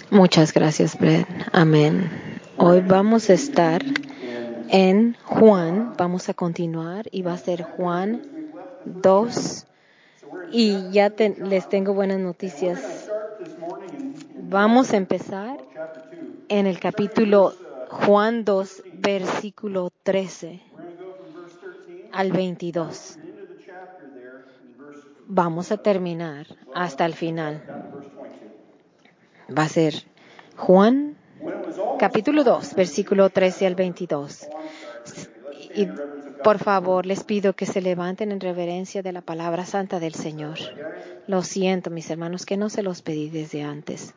Muchas gracias, Brett. Amén. Hoy vamos a estar en Juan, vamos a continuar y va a ser Juan 2 y ya les tengo buenas noticias. Vamos a empezar en el capítulo Juan 2, versículo 13 al 22. Vamos a terminar hasta el final. Va a ser Juan capítulo 2, versículo 13 al 22. Y por favor, les pido que se levanten en reverencia de la palabra santa del Señor. Lo siento, mis hermanos, que no se los pedí desde antes.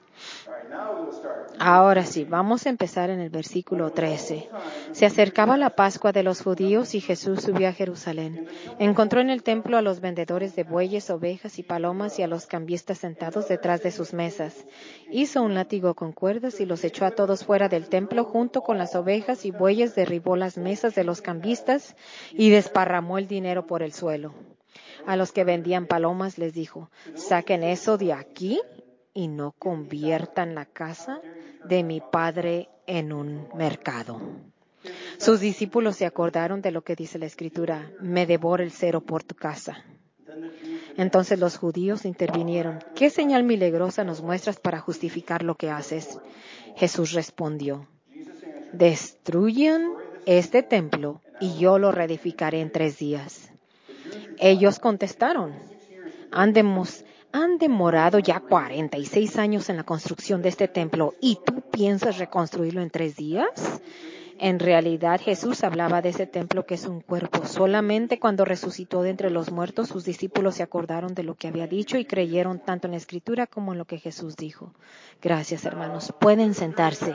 Ahora sí, vamos a empezar en el versículo 13. Se acercaba la Pascua de los judíos y Jesús subió a Jerusalén. Encontró en el templo a los vendedores de bueyes, ovejas y palomas y a los cambistas sentados detrás de sus mesas. Hizo un látigo con cuerdas y los echó a todos fuera del templo junto con las ovejas y bueyes, derribó las mesas de los cambistas y desparramó el dinero por el suelo. A los que vendían palomas les dijo: «Saquen eso de aquí y no conviertan la casa de mi Padre en un mercado». Sus discípulos se acordaron de lo que dice la Escritura: «Me devora el cero por tu casa». Entonces los judíos intervinieron: «¿Qué señal milagrosa nos muestras para justificar lo que haces?». Jesús respondió: «Destruyan este templo y yo lo reedificaré en 3 días». Ellos contestaron: Han demorado ya 46 años en la construcción de este templo y tú piensas reconstruirlo en 3 días. En realidad, Jesús hablaba de ese templo que es un cuerpo. Solamente cuando resucitó de entre los muertos, sus discípulos se acordaron de lo que había dicho y creyeron tanto en la Escritura como en lo que Jesús dijo. Gracias, hermanos. Pueden sentarse.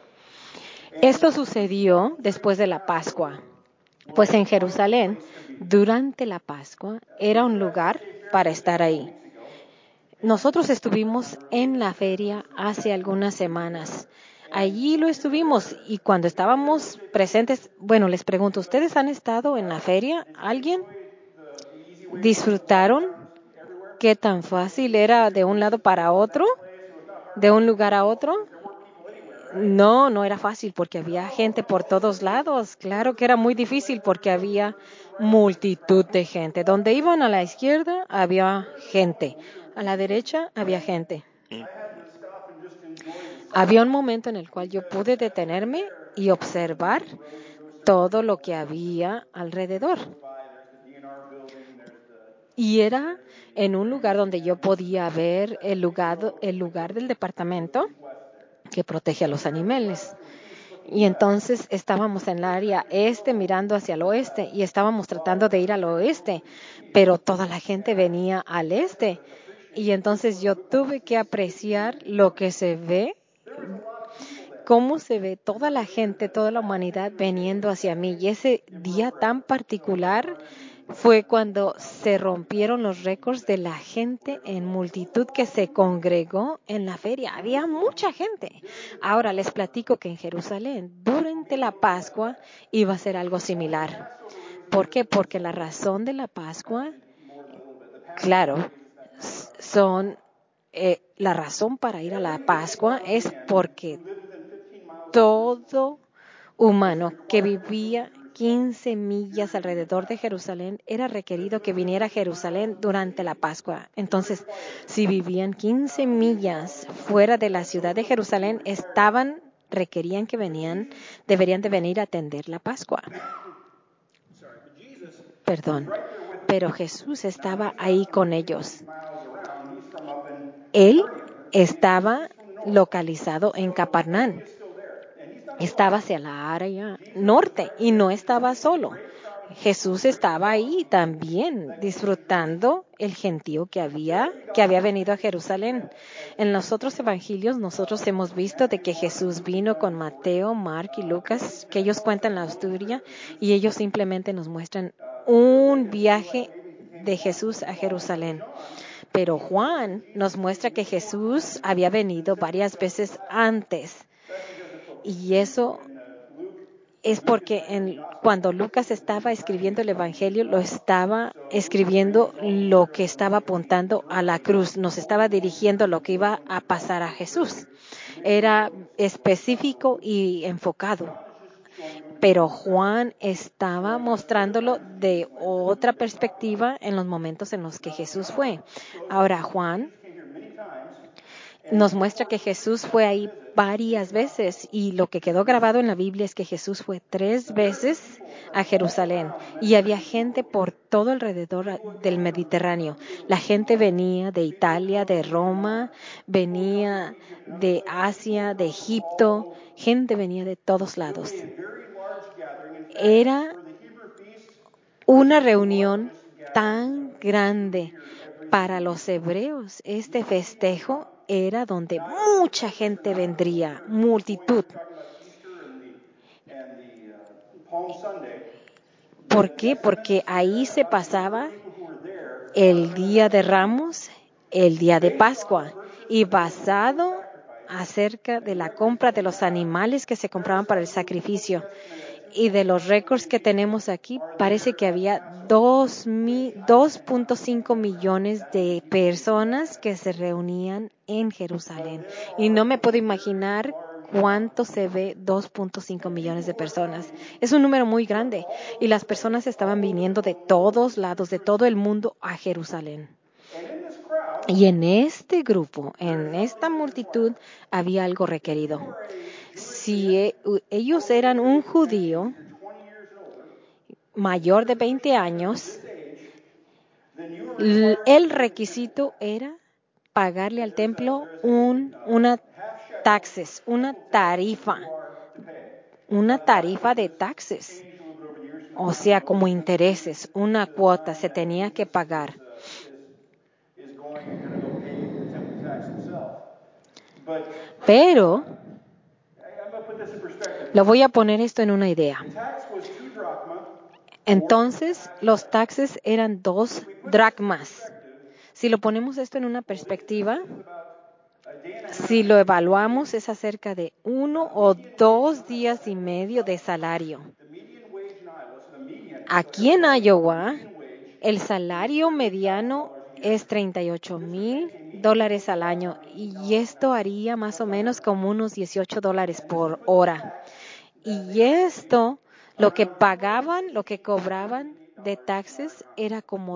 Esto sucedió después de la Pascua, pues en Jerusalén, durante la Pascua, era un lugar para estar ahí. Nosotros estuvimos en la feria hace algunas semanas. Allí lo estuvimos y cuando estábamos presentes, bueno, les pregunto, ¿ustedes han estado en la feria? ¿Alguien? ¿Disfrutaron? ¿Qué tan fácil era de un lado para otro? ¿De un lugar a otro? No era fácil porque había gente por todos lados. Claro que era muy difícil porque había multitud de gente. Donde iban a la izquierda había gente. A la derecha había gente. Había un momento en el cual yo pude detenerme y observar todo lo que había alrededor. Y era en un lugar donde yo podía ver el lugar del departamento que protege a los animales. Y entonces estábamos en el área este mirando hacia el oeste y estábamos tratando de ir al oeste, pero toda la gente venía al este. Y entonces yo tuve que apreciar lo que se ve, cómo se ve toda la gente, toda la humanidad viniendo hacia mí. Y ese día tan particular fue cuando se rompieron los récords de la gente en multitud que se congregó en la feria. Había mucha gente. Ahora les platico que en Jerusalén, durante la Pascua, iba a ser algo similar. ¿Por qué? Porque la razón de la Pascua, claro, la razón para ir a la Pascua es porque todo humano que vivía 15 millas alrededor de Jerusalén era requerido que viniera a Jerusalén durante la Pascua. Entonces, si vivían 15 millas fuera de la ciudad de Jerusalén, requerían que deberían de venir a atender la Pascua. Pero Jesús estaba ahí con ellos. Él estaba localizado en Capernaum. Estaba hacia la área norte y no estaba solo. Jesús estaba ahí también disfrutando el gentío que había venido a Jerusalén. En los otros evangelios nosotros hemos visto de que Jesús vino con Mateo, Mark y Lucas, que ellos cuentan la historia y ellos simplemente nos muestran un viaje de Jesús a Jerusalén. Pero Juan nos muestra que Jesús había venido varias veces antes. Y es porque cuando Lucas estaba escribiendo el Evangelio, lo estaba escribiendo lo que estaba apuntando a la cruz, nos estaba dirigiendo lo que iba a pasar a Jesús. Era específico y enfocado. Pero Juan estaba mostrándolo de otra perspectiva en los momentos en los que Jesús fue. Ahora, Juan nos muestra que Jesús fue ahí varias veces y lo que quedó grabado en la Biblia es que Jesús fue 3 veces a Jerusalén y había gente por todo alrededor del Mediterráneo. La gente venía de Italia, de Roma, venía de Asia, de Egipto, gente venía de todos lados. Era una reunión tan grande para los hebreos. Este festejo era donde mucha gente vendría, multitud. ¿Por qué? Porque ahí se pasaba el Día de Ramos, el Día de Pascua, y basado acerca de la compra de los animales que se compraban para el sacrificio y de los récords que tenemos aquí, parece que había 2.5 millones de personas que se reunían en Jerusalén. Y no me puedo imaginar cuánto se ve 2.5 millones de personas. Es un número muy grande. Y las personas estaban viniendo de todos lados, de todo el mundo, a Jerusalén. Y en este grupo, en esta multitud, había algo requerido. Si ellos eran un judío mayor de 20 años, el requisito era pagarle al templo una tarifa de taxes, o sea, como intereses, una cuota se tenía que pagar. Pero lo voy a poner esto en una idea. Entonces, los taxes eran 2 dracmas. Si lo ponemos esto en una perspectiva, si lo evaluamos, es acerca de 1 o 2 días y medio de salario. Aquí en Iowa, el salario mediano es $38,000 al año y esto haría más o menos como unos $18 por hora. Y esto, lo que cobraban de taxes era como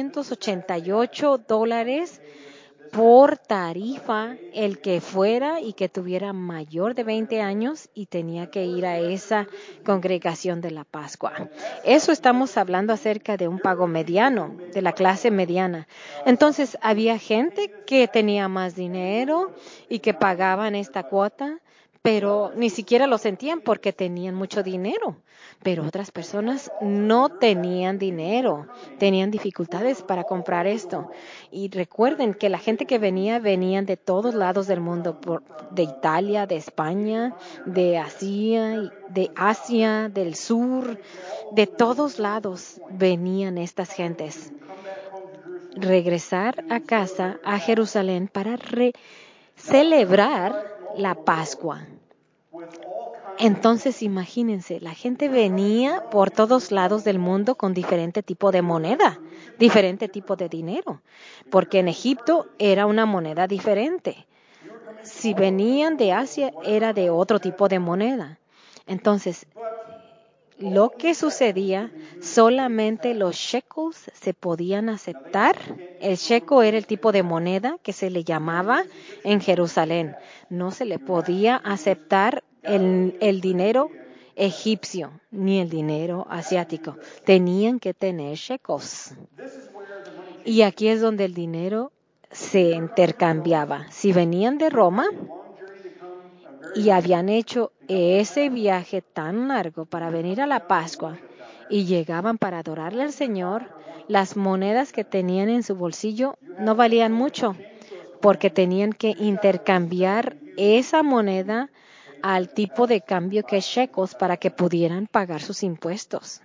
$288 por tarifa el que fuera y que tuviera mayor de 20 años y tenía que ir a esa congregación de la Pascua. Eso estamos hablando acerca de un pago mediano, de la clase mediana. Entonces, había gente que tenía más dinero y que pagaban esta cuota, pero ni siquiera lo sentían porque tenían mucho dinero. Pero otras personas no tenían dinero, tenían dificultades para comprar esto. Y recuerden que la gente que venían de todos lados del mundo, de Italia, de España, de Asia, del sur, de todos lados venían estas gentes. Regresar a casa, a Jerusalén, para celebrar la Pascua. Entonces, imagínense, la gente venía por todos lados del mundo con diferente tipo de moneda, diferente tipo de dinero, porque en Egipto era una moneda diferente. Si venían de Asia, era de otro tipo de moneda. Entonces, lo que sucedía, solamente los shekels se podían aceptar. El shekel era el tipo de moneda que se le llamaba en Jerusalén. No se le podía aceptar el dinero egipcio ni el dinero asiático. Tenían que tener shekels. Y aquí es donde el dinero se intercambiaba. Si venían de Roma y habían hecho ese viaje tan largo para venir a la Pascua y llegaban para adorarle al Señor, las monedas que tenían en su bolsillo no valían mucho porque tenían que intercambiar esa moneda al tipo de cambio que es shekels para que pudieran pagar sus impuestos.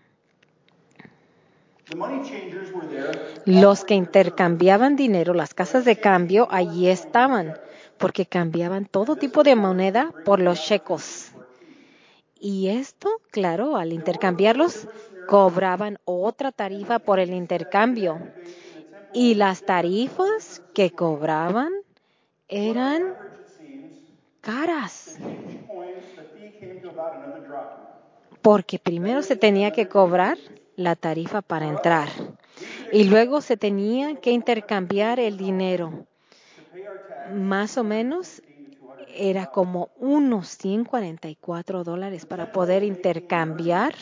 Los que intercambiaban dinero, las casas de cambio, allí estaban, porque cambiaban todo tipo de moneda por los shekels. Y esto, claro, al intercambiarlos, cobraban otra tarifa por el intercambio. Y las tarifas que cobraban eran caras, porque primero se tenía que cobrar la tarifa para entrar y luego se tenía que intercambiar el dinero. Más o menos era como unos $144 para poder intercambiar.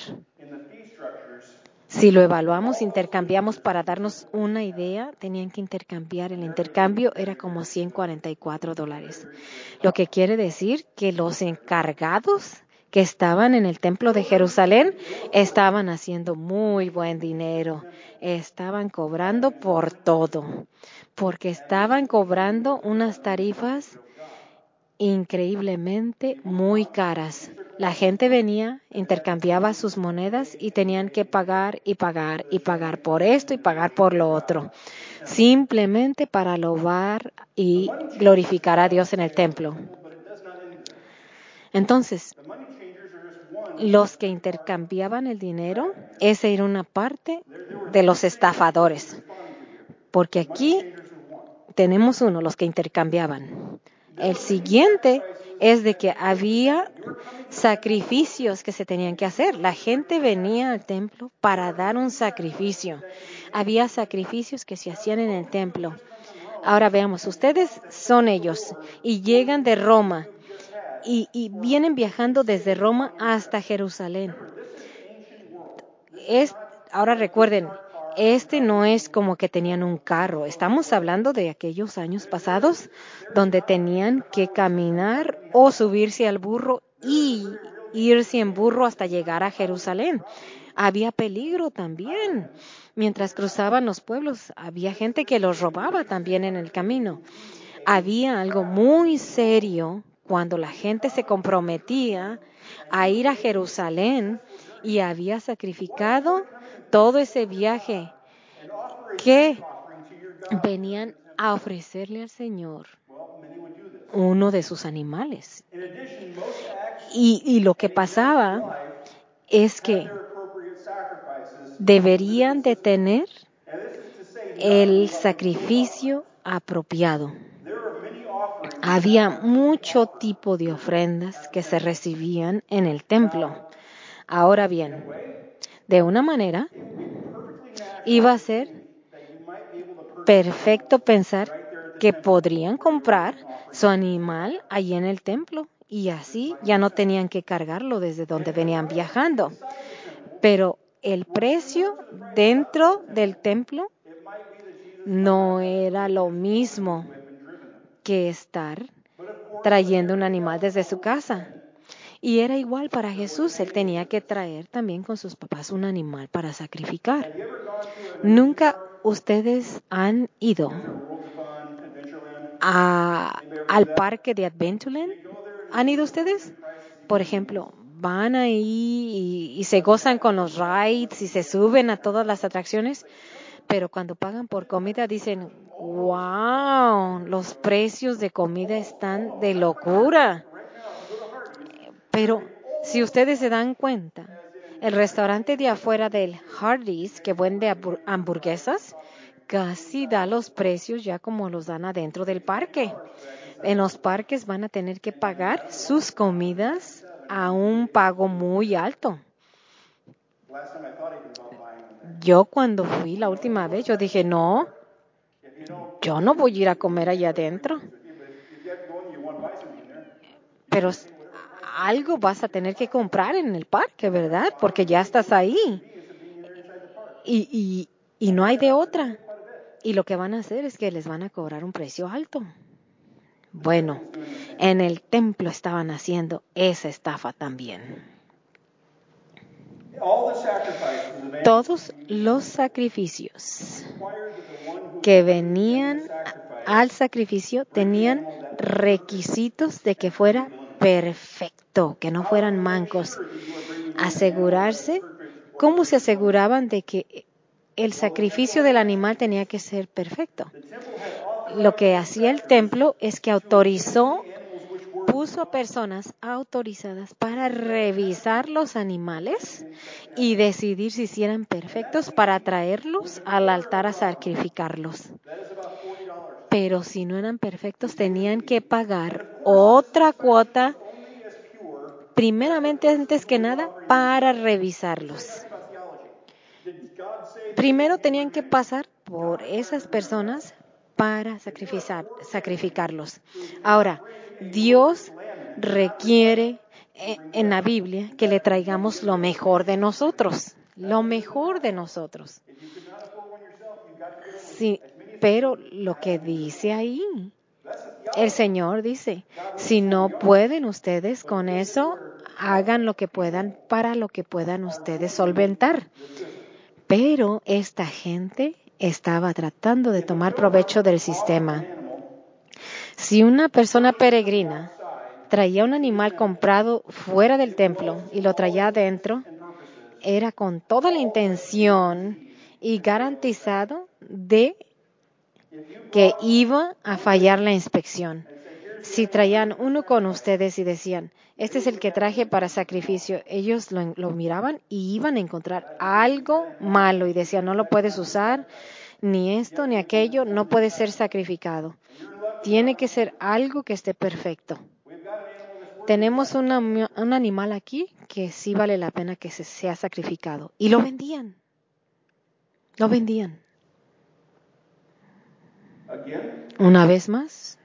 Si lo evaluamos, intercambiamos para darnos una idea, tenían que intercambiar. El intercambio era como $144. Lo que quiere decir que los encargados que estaban en el templo de Jerusalén estaban haciendo muy buen dinero. Estaban cobrando por todo, porque estaban cobrando unas tarifas increíblemente muy caras. La gente venía, intercambiaba sus monedas y tenían que pagar y pagar y pagar por esto y pagar por lo otro, simplemente para alabar y glorificar a Dios en el templo. Entonces, los que intercambiaban el dinero, esa era una parte de los estafadores, porque aquí tenemos uno, los que intercambiaban. El siguiente es de que había sacrificios que se tenían que hacer. La gente venía al templo para dar un sacrificio. Había sacrificios que se hacían en el templo. Ahora veamos, ustedes son ellos y llegan de Roma y vienen viajando desde Roma hasta Jerusalén. Ahora recuerden, este no es como que tenían un carro. Estamos hablando de aquellos años pasados donde tenían que caminar o subirse al burro y irse en burro hasta llegar a Jerusalén. Había peligro también. Mientras cruzaban los pueblos, había gente que los robaba también en el camino. Había algo muy serio cuando la gente se comprometía a ir a Jerusalén y había sacrificado todo ese viaje que venían a ofrecerle al Señor uno de sus animales. Y lo que pasaba es que deberían de tener el sacrificio apropiado. Había mucho tipo de ofrendas que se recibían en el templo. Ahora bien, de una manera, iba a ser perfecto pensar que podrían comprar su animal allí en el templo y así ya no tenían que cargarlo desde donde venían viajando. Pero el precio dentro del templo no era lo mismo que estar trayendo un animal desde su casa. Y era igual para Jesús. Él tenía que traer también con sus papás un animal para sacrificar. ¿Nunca ustedes han ido al parque de Adventureland? ¿Han ido ustedes? Por ejemplo, van ahí y se gozan con los rides y se suben a todas las atracciones, pero cuando pagan por comida dicen, wow, los precios de comida están de locura. Pero si ustedes se dan cuenta, el restaurante de afuera del Hardee's que vende hamburguesas casi da los precios ya como los dan adentro del parque. En los parques van a tener que pagar sus comidas a un pago muy alto. Yo cuando fui la última vez, yo dije, no, yo no voy a ir a comer allá adentro. Pero algo vas a tener que comprar en el parque, ¿verdad? Porque ya estás ahí. Y no hay de otra. Y lo que van a hacer es que les van a cobrar un precio alto. Bueno, en el templo estaban haciendo esa estafa también. Todos los sacrificios que venían al sacrificio tenían requisitos de que fuera perfecto, que no fueran mancos. Asegurarse, ¿cómo se aseguraban de que el sacrificio del animal tenía que ser perfecto? Lo que hacía el templo es que puso puso a personas autorizadas para revisar los animales y decidir si eran perfectos para traerlos al altar a sacrificarlos. Pero si no eran perfectos, tenían que pagar otra cuota, primeramente, antes que nada, para revisarlos. Primero tenían que pasar por esas personas para sacrificarlos. Ahora, Dios requiere en la Biblia que le traigamos lo mejor de nosotros. Lo mejor de nosotros. Sí, pero lo que dice ahí, el Señor dice, si no pueden ustedes con eso, hagan lo que puedan para lo que puedan ustedes solventar. Pero esta gente estaba tratando de tomar provecho del sistema. Si una persona peregrina traía un animal comprado fuera del templo y lo traía adentro, era con toda la intención y garantizado de que iba a fallar la inspección. Si traían uno con ustedes y decían, este es el que traje para sacrificio, ellos lo miraban y iban a encontrar algo malo y decían, no lo puedes usar, ni esto ni aquello, no puede ser sacrificado. Tiene que ser algo que esté perfecto. Tenemos un animal aquí que sí vale la pena que se sea sacrificado. Y lo vendían. Lo vendían. Una vez más,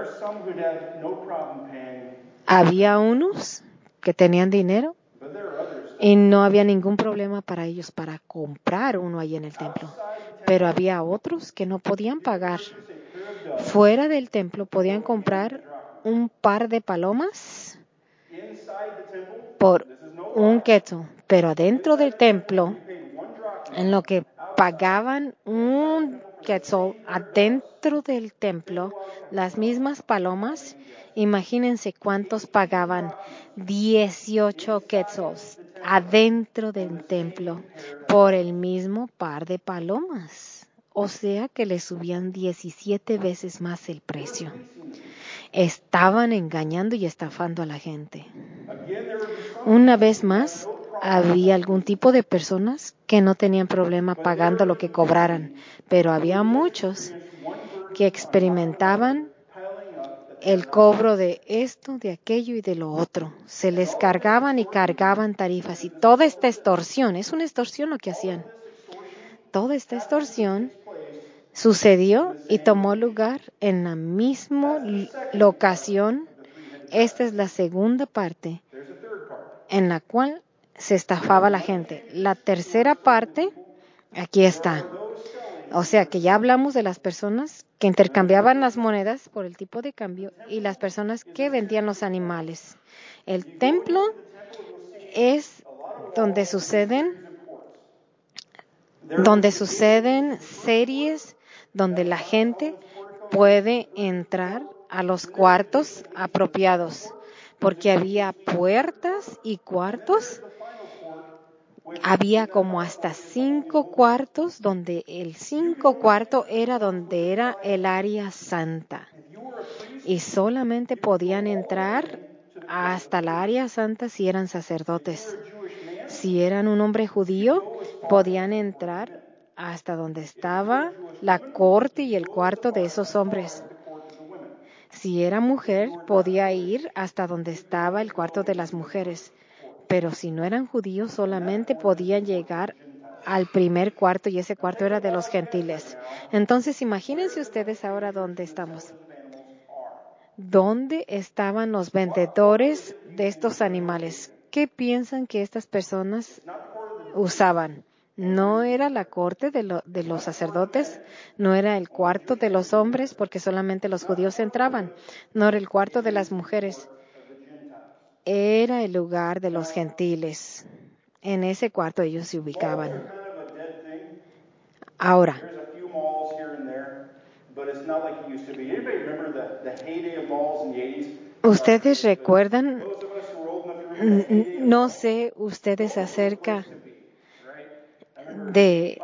había unos que tenían dinero y no había ningún problema para ellos para comprar uno ahí en el templo. Pero había otros que no podían pagar. Fuera del templo podían comprar un par de palomas por un quetzal, pero adentro del templo, en lo que pagaban un quetzal adentro del templo, las mismas palomas, imagínense cuántos pagaban, 18 quetzals adentro del templo por el mismo par de palomas. O sea que le subían 17 veces más el precio. Estaban engañando y estafando a la gente. Una vez más, había algún tipo de personas que no tenían problema pagando lo que cobraran, pero había muchos que experimentaban el cobro de esto, de aquello y de lo otro. Se les cargaban y cargaban tarifas y toda esta extorsión, es una extorsión lo que hacían. Toda esta extorsión sucedió y tomó lugar en la misma locación. Esta es la segunda parte en la cual se estafaba a la gente. La tercera parte, aquí está. O sea que ya hablamos de las personas que intercambiaban las monedas por el tipo de cambio y las personas que vendían los animales. El templo es donde suceden series donde la gente puede entrar a los cuartos apropiados, porque había puertas y cuartos. Había como hasta 5 cuartos, donde el 5 cuarto era donde era el área santa. Y solamente podían entrar hasta la área santa si eran sacerdotes. Si eran un hombre judío, podían entrar hasta donde estaba la corte y el cuarto de esos hombres. Si era mujer, podía ir hasta donde estaba el cuarto de las mujeres. Pero si no eran judíos, solamente podían llegar al primer cuarto y ese cuarto era de los gentiles. Entonces, imagínense ustedes ahora dónde estamos. ¿Dónde estaban los vendedores de estos animales? ¿Qué piensan que estas personas usaban? No era la corte de los sacerdotes, no era el cuarto de los hombres, porque solamente los judíos entraban, no era el cuarto de las mujeres, era el lugar de los gentiles. En ese cuarto ellos se ubicaban. Ahora, ¿ustedes recuerdan? No sé ustedes acerca de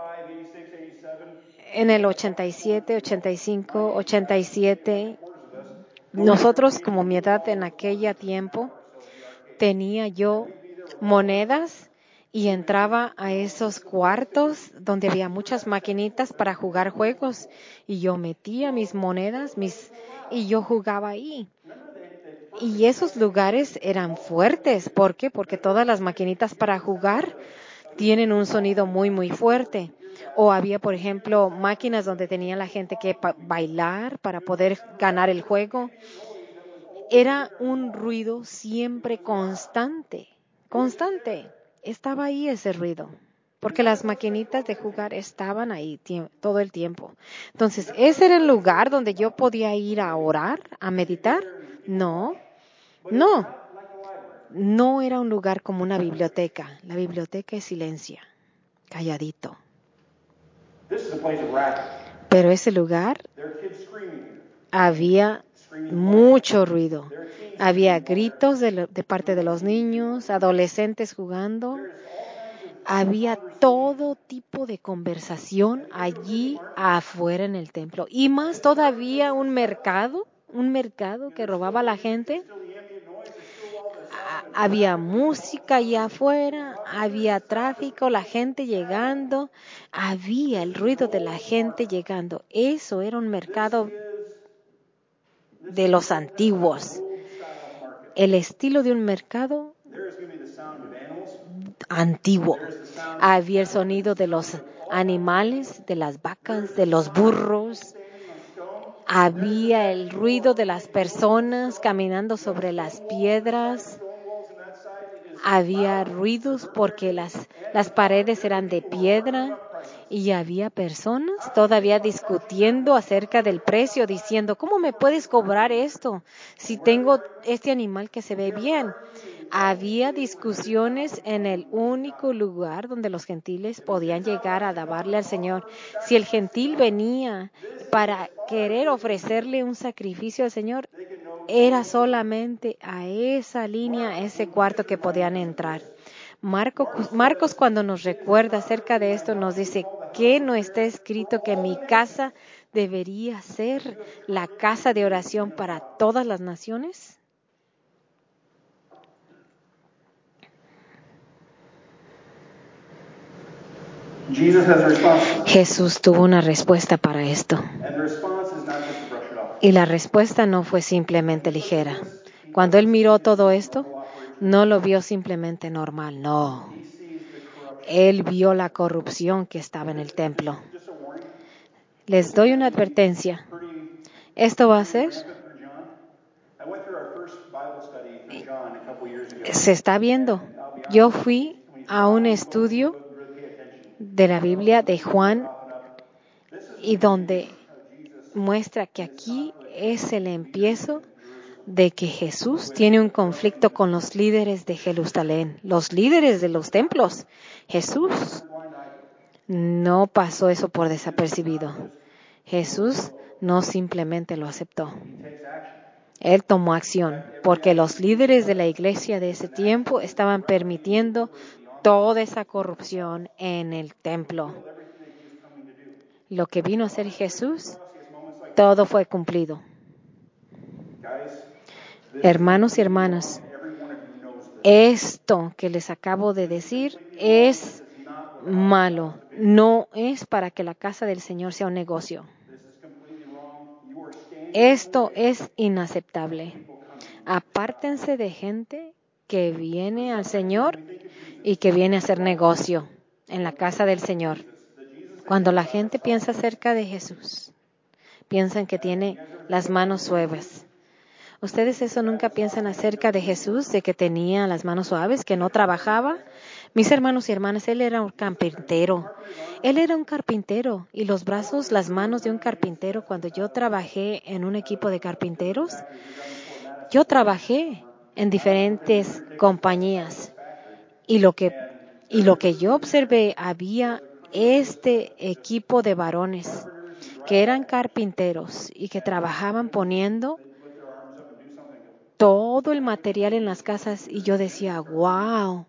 en el 87, 85, 87, nosotros, como mi edad en aquel tiempo, tenía yo monedas y entraba a esos cuartos donde había muchas maquinitas para jugar juegos y yo metía mis monedas y yo jugaba ahí. Y esos lugares eran fuertes. ¿Por qué? Porque todas las maquinitas para jugar tienen un sonido muy, muy fuerte. O había, por ejemplo, máquinas donde tenía la gente que bailar para poder ganar el juego. Era un ruido siempre constante, constante. Estaba ahí ese ruido, porque las maquinitas de jugar estaban ahí todo el tiempo. Entonces, ¿ese era el lugar donde yo podía ir a orar, a meditar? No, no. No era un lugar como una biblioteca. La biblioteca es silencio, calladito. Pero ese lugar había mucho ruido. Había gritos de parte de los niños, adolescentes jugando. Había todo tipo de conversación allí afuera en el templo. Y más todavía un mercado que robaba a la gente. Había música allá afuera, había tráfico, la gente llegando, había el ruido de la gente llegando. Eso era un mercado de los antiguos. El estilo de un mercado antiguo. Había el sonido de los animales, de las vacas, de los burros. Había el ruido de las personas caminando sobre las piedras. Había ruidos porque las paredes eran de piedra y había personas todavía discutiendo acerca del precio, diciendo, ¿cómo me puedes cobrar esto si tengo este animal que se ve bien? Había discusiones en el único lugar donde los gentiles podían llegar a alabarle al Señor. Si el gentil venía para querer ofrecerle un sacrificio al Señor, era solamente a esa línea, a ese cuarto que podían entrar. Marcos, cuando nos recuerda acerca de esto, nos dice que no está escrito que mi casa debería ser la casa de oración para todas las naciones. Jesús tuvo una respuesta para esto. Y la respuesta no fue simplemente ligera. Cuando él miró todo esto, no lo vio simplemente normal, no. Él vio la corrupción que estaba en el templo. Les doy una advertencia. Esto va a ser. Se está viendo. Yo fui a un estudio de la Biblia de Juan y donde muestra que aquí es el empiezo de que Jesús tiene un conflicto con los líderes de Jerusalén, los líderes de los templos. Jesús no pasó eso por desapercibido. Jesús no simplemente lo aceptó. Él tomó acción porque los líderes de la iglesia de ese tiempo estaban permitiendo toda esa corrupción en el templo. Lo que vino a hacer Jesús, todo fue cumplido. Hermanos y hermanas, esto que les acabo de decir es malo. No es para que la casa del Señor sea un negocio. Esto es inaceptable. Apártense de gente que viene al Señor y que viene a hacer negocio en la casa del Señor. Cuando la gente piensa acerca de Jesús, piensan que tiene las manos suaves. ¿Ustedes eso nunca piensan acerca de Jesús, de que tenía las manos suaves, que no trabajaba? Mis hermanos y hermanas, Él era un carpintero. Él era un carpintero y los brazos, las manos de un carpintero, cuando yo trabajé en un equipo de carpinteros, yo trabajé en diferentes compañías y lo que yo observé, había este equipo de varones que eran carpinteros y que trabajaban poniendo todo el material en las casas y yo decía, wow,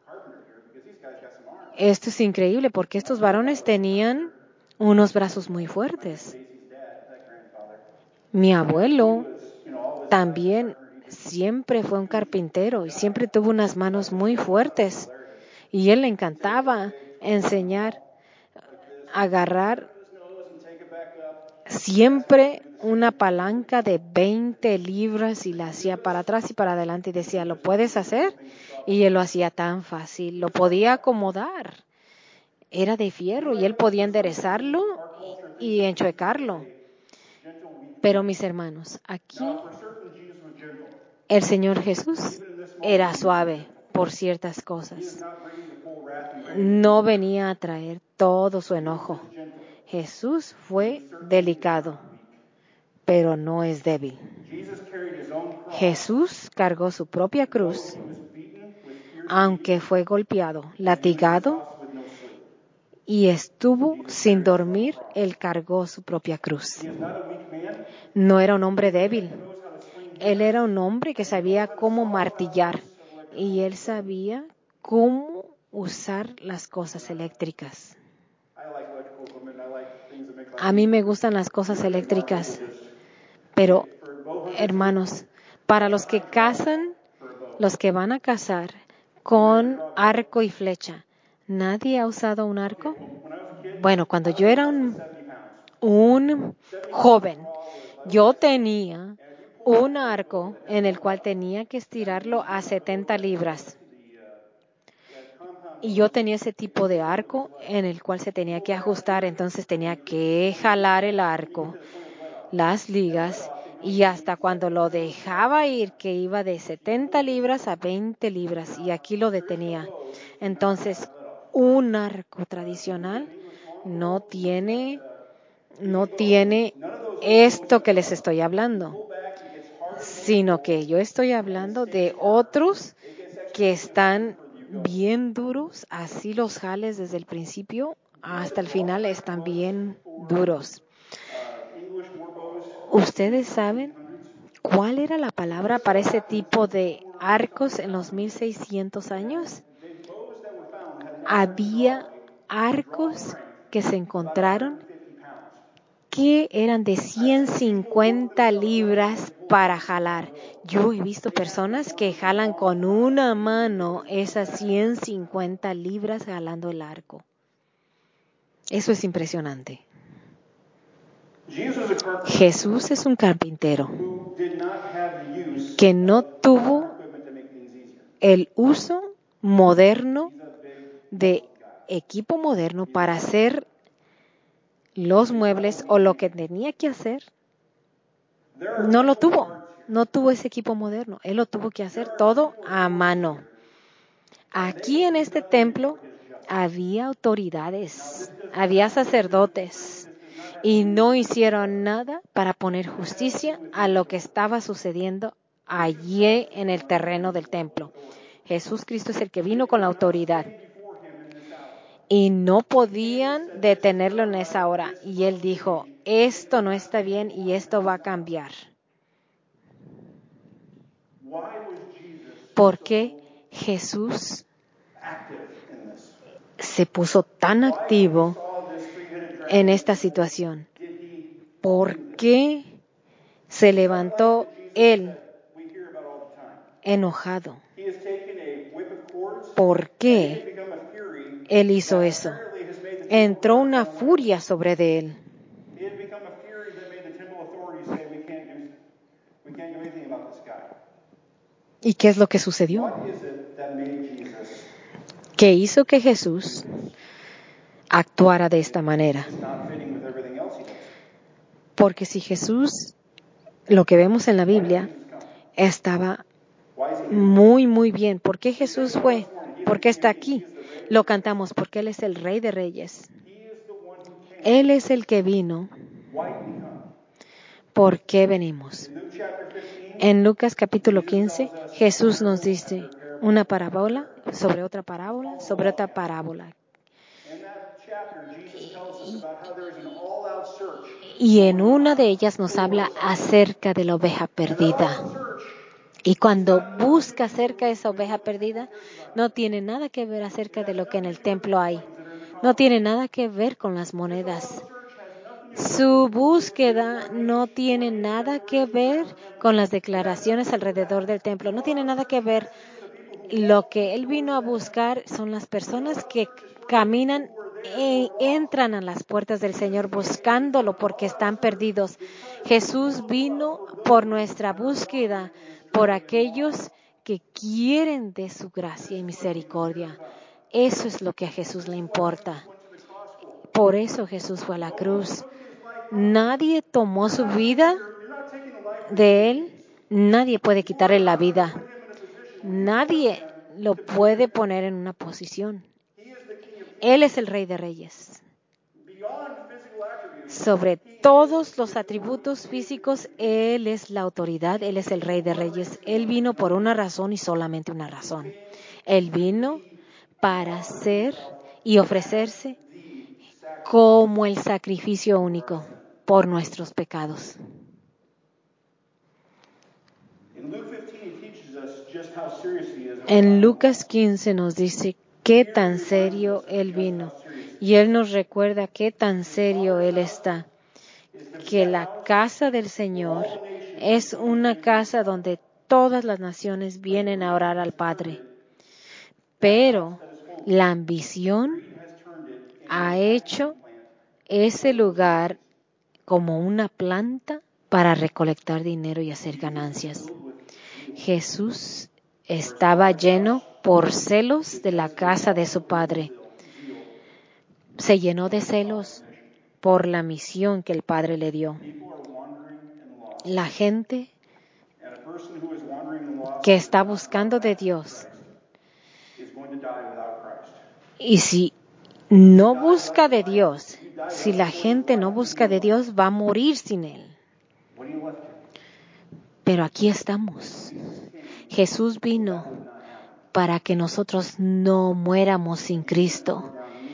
esto es increíble porque estos varones tenían unos brazos muy fuertes. Mi abuelo también siempre fue un carpintero y siempre tuvo unas manos muy fuertes. Y él le encantaba enseñar, agarrar siempre una palanca de 20 libras y la hacía para atrás y para adelante y decía, ¿lo puedes hacer? Y él lo hacía tan fácil, lo podía acomodar. Era de fierro y él podía enderezarlo y enchuecarlo. Pero mis hermanos, aquí el Señor Jesús era suave por ciertas cosas. No venía a traer todo su enojo. Jesús fue delicado, pero no es débil. Jesús cargó su propia cruz, aunque fue golpeado, latigado y estuvo sin dormir, él cargó su propia cruz. No era un hombre débil. Él era un hombre que sabía cómo martillar y él sabía cómo usar las cosas eléctricas. A mí me gustan las cosas eléctricas, pero hermanos, para los que cazan, los que van a cazar con arco y flecha, ¿nadie ha usado un arco? Bueno, cuando yo era un joven, yo tenía un arco en el cual tenía que estirarlo a 70 libras. Y yo tenía ese tipo de arco en el cual se tenía que ajustar, entonces tenía que jalar el arco, las ligas, y hasta cuando lo dejaba ir, que iba de 70 libras a 20 libras, y aquí lo detenía. Entonces, un arco tradicional no tiene esto que les estoy hablando, sino que yo estoy hablando de otros que están bien duros, así los jales desde el principio hasta el final están bien duros. ¿Ustedes saben cuál era la palabra para ese tipo de arcos en los 1600 años? Había arcos que se encontraron que eran de 150 libras para jalar. Yo he visto personas que jalan con una mano esas 150 libras jalando el arco. Eso es impresionante. Jesús es un carpintero que no tuvo el uso moderno de equipo moderno para hacer los muebles o lo que tenía que hacer. No lo tuvo. No tuvo ese equipo moderno. Él lo tuvo que hacer todo a mano. Aquí en este templo había autoridades, había sacerdotes y no hicieron nada para poner justicia a lo que estaba sucediendo allí en el terreno del templo. Jesús Cristo es el que vino con la autoridad y no podían detenerlo en esa hora. Y él dijo, esto no está bien y esto va a cambiar. ¿Por qué Jesús se puso tan activo en esta situación? ¿Por qué se levantó él enojado? ¿Por qué él hizo eso? Entró una furia sobre de él. ¿Y qué es lo que sucedió? ¿Qué hizo que Jesús actuara de esta manera? Porque si Jesús, lo que vemos en la Biblia, estaba muy, muy bien. ¿Por qué Jesús fue? ¿Por qué está aquí? Lo cantamos porque Él es el Rey de Reyes. Él es el que vino. ¿Por qué venimos? En Lucas capítulo 15, Jesús nos dice una parábola sobre otra parábola sobre otra parábola. Y en una de ellas nos habla acerca de la oveja perdida. Y cuando busca acerca de esa oveja perdida, no tiene nada que ver acerca de lo que en el templo hay. No tiene nada que ver con las monedas. Su búsqueda no tiene nada que ver con las declaraciones alrededor del templo. No tiene nada que ver. Lo que él vino a buscar son las personas que caminan e entran a las puertas del Señor buscándolo porque están perdidos. Jesús vino por nuestra búsqueda, por aquellos que quieren de su gracia y misericordia. Eso es lo que a Jesús le importa. Por eso Jesús fue a la cruz. Nadie tomó su vida de él. Nadie puede quitarle la vida. Nadie lo puede poner en una posición. Él es el Rey de Reyes. Sobre todos los atributos físicos, Él es la autoridad, Él es el Rey de Reyes. Él vino por una razón y solamente una razón. Él vino para ser y ofrecerse como el sacrificio único por nuestros pecados. En Lucas 15 nos dice qué tan serio Él vino. Y Él nos recuerda qué tan serio Él está. Que la casa del Señor es una casa donde todas las naciones vienen a orar al Padre. Pero la ambición ha hecho ese lugar como una planta para recolectar dinero y hacer ganancias. Jesús estaba lleno por celos de la casa de su Padre. Se llenó de celos por la misión que el Padre le dio. La gente que está buscando de Dios, y si no busca de Dios, si la gente no busca de Dios, va a morir sin Él. Pero aquí estamos. Jesús vino para que nosotros no muéramos sin Cristo.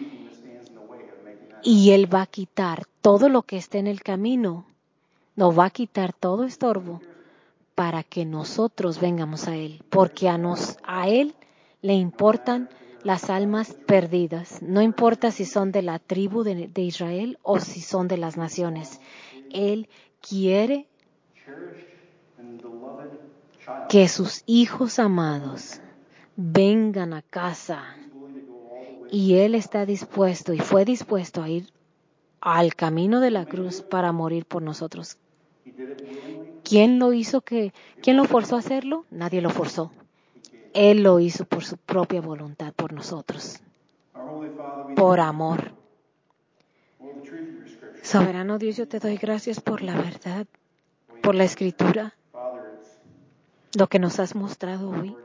Y Él va a quitar todo lo que esté en el camino. Nos va a quitar todo estorbo para que nosotros vengamos a Él. Porque a Él le importan las almas perdidas. No importa si son de la tribu de Israel o si son de las naciones. Él quiere que sus hijos amados vengan a casa. Y Él está dispuesto y fue dispuesto a ir al camino de la cruz para morir por nosotros. ¿Quién lo forzó a hacerlo? Nadie lo forzó. Él lo hizo por su propia voluntad, por nosotros, por amor. Soberano Dios, yo te doy gracias por la verdad, por la Escritura, lo que nos has mostrado hoy.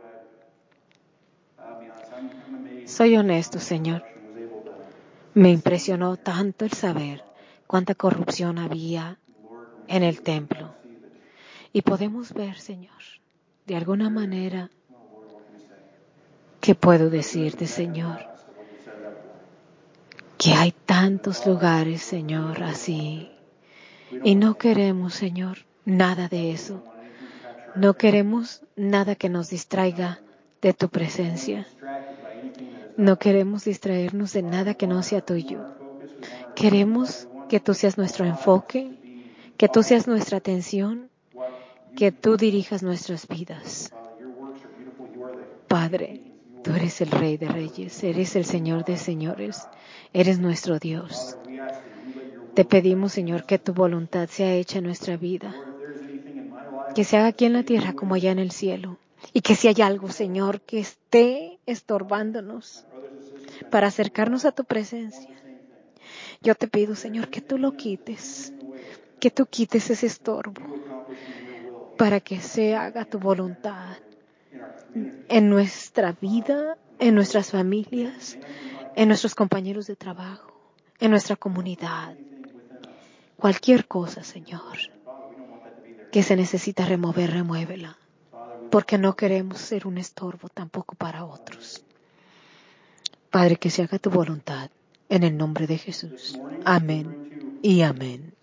Soy honesto, Señor. Me impresionó tanto el saber cuánta corrupción había en el templo. Y podemos ver, Señor, de alguna manera, ¿qué puedo decirte, Señor? Que hay tantos lugares, Señor, así. Y no queremos, Señor, nada de eso. No queremos nada que nos distraiga de tu presencia. No queremos distraernos de nada que no sea tuyo. Queremos que tú seas nuestro enfoque, que tú seas nuestra atención, que tú dirijas nuestras vidas. Padre, tú eres el Rey de Reyes, eres el Señor de Señores, eres nuestro Dios. Te pedimos, Señor, que tu voluntad sea hecha en nuestra vida, que se haga aquí en la tierra como allá en el cielo, y que si hay algo, Señor, que esté estorbándonos para acercarnos a tu presencia, yo te pido, Señor, que tú lo quites, que tú quites ese estorbo, para que se haga tu voluntad en nuestra vida, en nuestras familias, en nuestros compañeros de trabajo, en nuestra comunidad. Cualquier cosa, Señor, que se necesita remover, remuévela, porque no queremos ser un estorbo tampoco para otros. Padre, que se haga tu voluntad en el nombre de Jesús. Amén y amén.